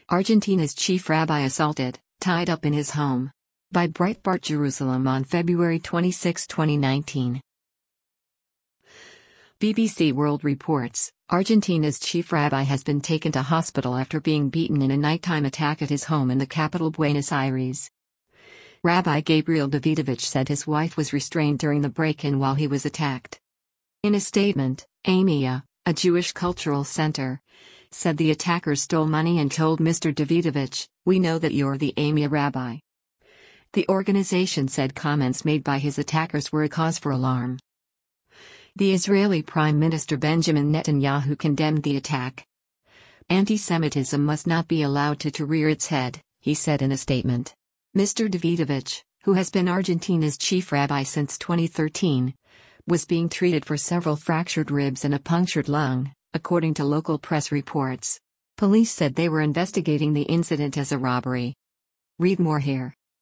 Argentina's chief rabbi assaulted, tied up in his home. By Breitbart Jerusalem on February 26, 2019. BBC World reports, Argentina's chief rabbi has been taken to hospital after being beaten in a nighttime attack at his home in the capital Buenos Aires. Rabbi Gabriel Davidovich said his wife was restrained during the break-in while he was attacked. In a statement, AMIA, a Jewish cultural center, said the attackers stole money and told Mr. Davidovich, "We know that you're the AMIA rabbi." The organization said comments made by his attackers were a cause for alarm. The Israeli Prime Minister Benjamin Netanyahu condemned the attack. Anti-Semitism must not be allowed to rear its head, he said in a statement. Mr. Davidovich, who has been Argentina's chief rabbi since 2013, was being treated for several fractured ribs and a punctured lung, according to local press reports. Police said they were investigating the incident as a robbery. Read more here.